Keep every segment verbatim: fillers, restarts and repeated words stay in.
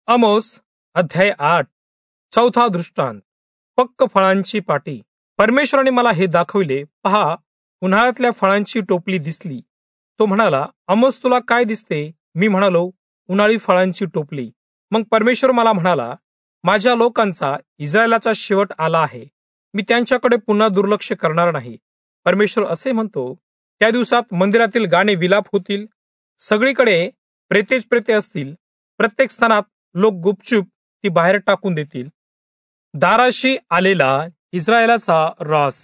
आमोस अध्याय आठ. चौथा दृष्टांत. पक्क फळांची पाटी. परमेश्वराने मला हे दाखविले, पहा, उन्हाळ्यातल्या फळांची टोपली दिसली. तो म्हणाला, आमोस तुला काय दिसते? मी म्हणालो, उन्हाळी फळांची टोपली. मग परमेश्वर मला म्हणाला, माझ्या लोकांचा, इस्रायलाचा शेवट आला आहे. मी त्यांच्याकडे पुन्हा दुर्लक्ष करणार नाही. परमेश्वर असे म्हणतो, त्या दिवसात मंदिरातील गाणे विलाप होतील, सगळीकडे प्रेतेच प्रेते असतील, प्रत्येक स्थानात लोक गुपचूप ती बाहेर टाकून देतील. दाराशी आलेला इस्रायलाचा रास.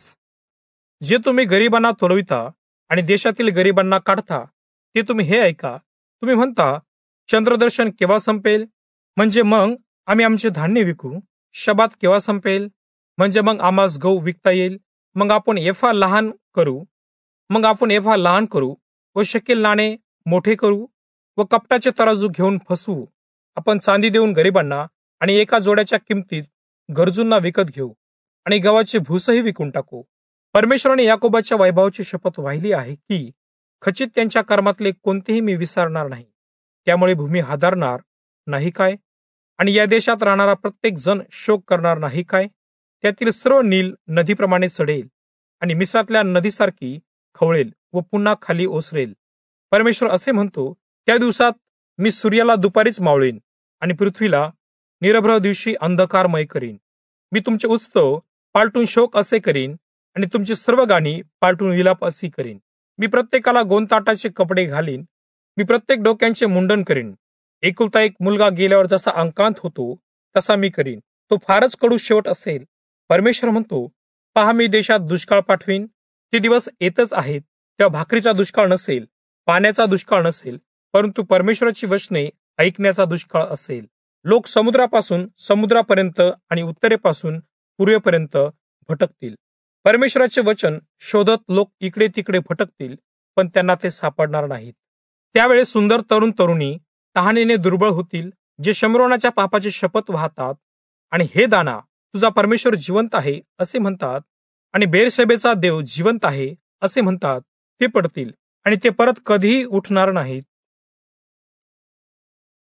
जे तुम्ही गरिबांना तोलविता आणि देशातील गरिबांना काढता, ते तुम्ही हे ऐका. तुम्ही म्हणता, चंद्रदर्शन केव्हा संपेल? म्हणजे मग आम्ही आमचे धान्य विकू. शबात केव्हा संपेल? म्हणजे मग आम्हास गहू विकता येईल. मग आपण एफा लहान करू मग आपण एफा लहान करू व शकेल नाणे मोठे करू व कपटाचे तराजू घेऊन फसवू. आपण चांदी देऊन गरिबांना आणि एका जोड्याच्या किमतीत गरजूंना विकत घेऊ आणि गव्हाचे भूसही विकून टाकू. परमेश्वराने याकोबाच्या वैभवाची शपथ वाहिली आहे की खचित त्यांच्या कर्मातले कोणतेही मी विसरणार नाही. त्यामुळे भूमी हादरणार नाही काय? आणि या देशात राहणारा प्रत्येक जण शोक करणार नाही काय? त्यातील सर्व नील नदीप्रमाणे चढेल आणि मिस्रातल्या नदीसारखी खवळेल व पुन्हा खाली ओसरेल. परमेश्वर असे म्हणतो, त्या दिवसात मी सूर्याला दुपारीच मावळीन आणि पृथ्वीला निरभ्र दिवशी अंधकारमय करीन. मी तुमचे उत्सव पालटून शोक असे करीन आणि तुमची सर्व गाणी पालटून विलाप अशी करीन. मी प्रत्येकाला गोंताटाचे कपडे घालीन. मी प्रत्येक डोक्यांचे मुंडन करीन. एकुलता एक मुलगा गेल्यावर जसा अंकांत होतो तसा मी करीन. तो फारच कडू शेवट असेल. परमेश्वर म्हणतो, पहा, मी देशात दुष्काळ पाठवीन. ते दिवस येतच आहेत. तेव्हा भाकरीचा दुष्काळ नसेल, पाण्याचा दुष्काळ नसेल, परंतु परमेश्वराची वचने ऐकण्याचा दुष्काळ असेल. लोक समुद्रापासून समुद्रापर्यंत आणि उत्तरेपासून पूर्वेपर्यंत भटकतील. परमेश्वराचे वचन शोधत लोक इकडे तिकडे भटकतील, पण त्यांना ते सापडणार नाहीत. त्यावेळेस सुंदर तरुण तरुणी तहानेने दुर्बळ होतील, जे शमरोनाच्या पापाची शपथ वाहतात आणि हे दाना, तुझा परमेश्वर जिवंत आहे असे म्हणतात, आणि बेरशेबेचा देव जिवंत आहे असे म्हणतात, ते पडतील आणि ते परत कधीही उठणार नाहीत.